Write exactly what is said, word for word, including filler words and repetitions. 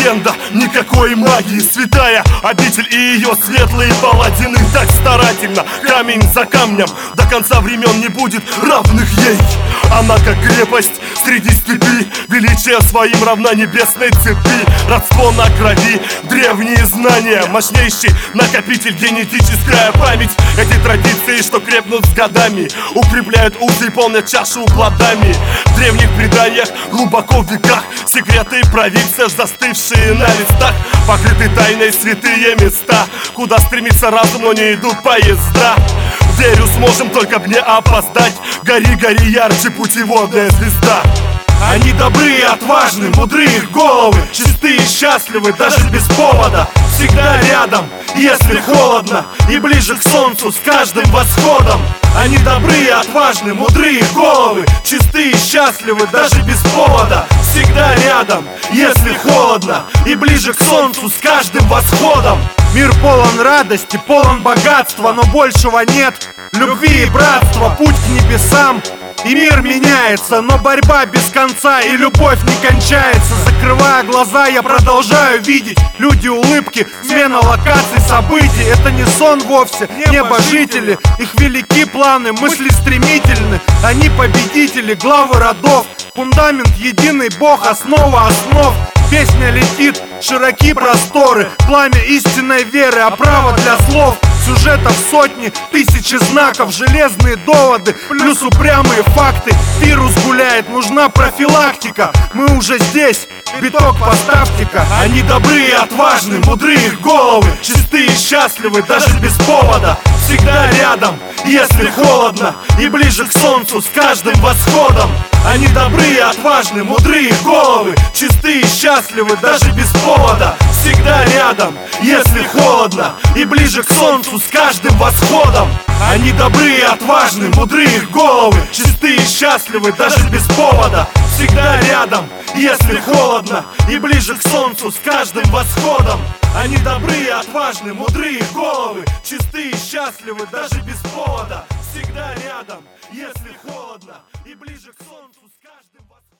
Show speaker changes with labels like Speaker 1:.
Speaker 1: легенда, никакой магии. Святая обитель и ее светлые паладины так старательно, камень за камнем, до конца времен не будет равных ей. Она как крепость среди степи, величие своим равна небесной цепи. Родство на крови, древние знания, мощнейший накопитель, генетическая память. Эти традиции, что крепнут с годами, укрепляют узы и полнят чашу плодами. В древних преданиях, глубоко в веках, секреты провидцев, застывшие на листах, покрыты тайной святые места, куда стремится разум, но не идут поезда. Верю, сможем, только б не опоздать. Гори, гори ярче, путеводная звезда. Они добрые и отважны, мудрые их головы, чистые и счастливы, даже без повода. Всегда рядом, если холодно, и ближе к солнцу с каждым восходом. Они добрые и отважны, мудрые их головы, чистые и счастливы, даже без повода. Всегда рядом, если холодно, и ближе к солнцу с каждым восходом.
Speaker 2: Мир полон радости, полон богатства, но большего нет. Любви и братства, путь к небесам. И мир меняется, но борьба без конца, и любовь не кончается. Закрывая глаза, я продолжаю видеть люди, улыбки, смена локаций, событий. Это не сон вовсе, небожители. Их велики планы, мысли стремительны. Они победители, главы родов. Фундамент единый Бог, основа основ. Песня летит, широки просторы, пламя истинной веры, оправа для слов. Сюжетов сотни, тысячи знаков, железные доводы, плюс упрямые факты. Вирус гуляет, нужна профилактика. Мы уже здесь, биток поставьте-ка.
Speaker 1: Они добрые и отважны, мудрые их головы, чистые и счастливы, даже без повода. Всегда рядом, если холодно, и ближе к солнцу с каждым восходом. Они добрые и отважны, мудрые их головы, чистые и счастливы, даже без повода. Всегда рядом, если холодно, и ближе к солнцу с каждым восходом. Они добрые и отважны, мудрые их головы, чистые и счастливы, даже без повода. Всегда рядом, если холодно, и ближе к солнцу с каждым восходом. Они добрые и отважны, мудрые их головы, чистые и счастливы, даже без повода. Всегда рядом, если холодно, и ближе к солнцу с каждым восходом.